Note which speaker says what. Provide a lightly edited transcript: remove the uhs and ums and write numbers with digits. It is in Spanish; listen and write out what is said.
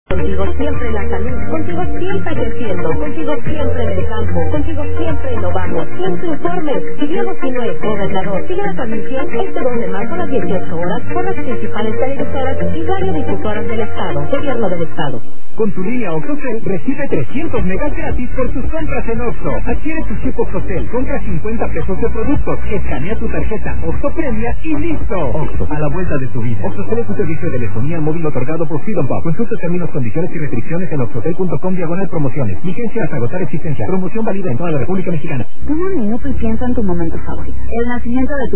Speaker 1: Contigo siempre la salud, contigo siempre creciendo, contigo siempre en el campo, contigo siempre innovamos, siempre informes. Y Diego Sinue, gobernador, sigue la transmisión este 2 de marzo a las 18 horas por las principales televisoras y radiodifusoras del Estado, Gobierno del Estado.
Speaker 2: Con tu línea OXXOCEL recibe 300 megas gratis por tus compras en Oxxo. Adquiere tu chip OXXOCEL, compra 50 pesos de productos, escanea tu tarjeta Oxxo Premia y listo. Oxxo, a la vuelta de tu vida. OXXOCEL es un servicio de telefonía móvil otorgado por Freedom Pop. Consulta términos, condiciones y restricciones en oxxocel.com/promociones. Vigencia hasta agotar existencia. Promoción válida en toda la República Mexicana.
Speaker 3: Toma un minuto y piensa en tu momento favorito. El nacimiento de tu